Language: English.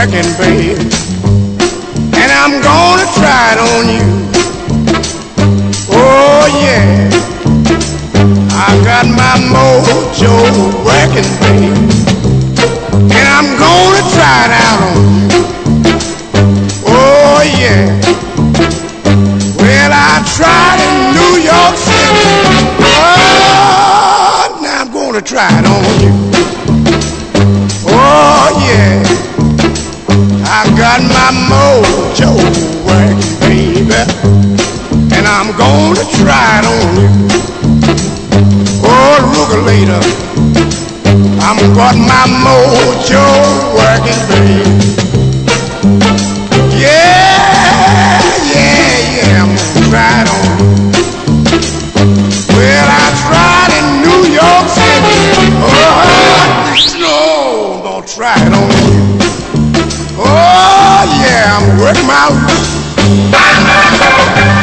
working, baby, and I'm gonna try it on you. Oh yeah, I got my mojo working, baby, and I'm gonna try it out on you. Oh yeah, well I tried in New York City. Oh, now I'm gonna try it on you. Oh yeah, I got my mojo working, baby, and I'm gonna try it on you. Oh, Rugalata, I'm got my mojo working, baby. Yeah, I'm gonna try it on you. Well, I tried in New York City. Oh, no, I'm gonna try it on you. Oh, yeah, I'm working my